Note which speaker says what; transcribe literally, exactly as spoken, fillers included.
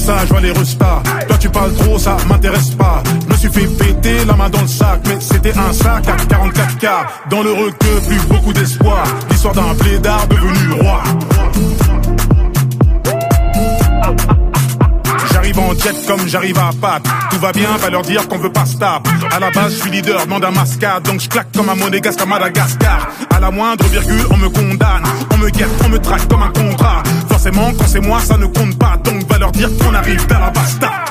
Speaker 1: ça, je vois les restats. Toi tu parles trop, ça m'intéresse pas. Je me suis fait péter la main dans le sac, mais c'était un sac à quarante-quatre K. Dans le requeu, plus beaucoup d'espoir. L'histoire d'un blédard devenu roi. J'arrive en jet comme j'arrive à Pâques. Tout va bien, va leur dire qu'on veut pas stop. À la base, je suis leader, demande un mascade. Donc je claque comme un monégasque à Madagascar. À la moindre virgule, on me condamne. On me guette, on me traque comme un contrat. Forcément, quand c'est moi, ça ne compte pas. Donc va leur dire qu'on arrive dans la basta.